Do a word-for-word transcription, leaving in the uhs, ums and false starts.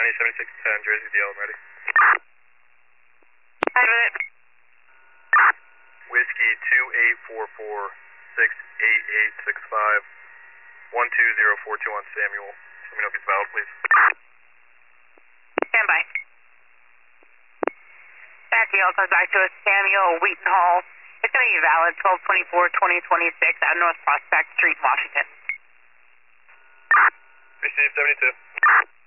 ninety, seventy-six ten, Jersey D L, I'm ready. Hi, with it. Whiskey two eight four four six eight eight six five one two zero four two one Samuel. Let me know if he's valid, please. Stand by. Taxi all comes back to us, Samuel Wheaton Hall. It's going to be valid twelve twenty-four twenty twenty-six at North Prospect Street, Washington. Receive seventy-two.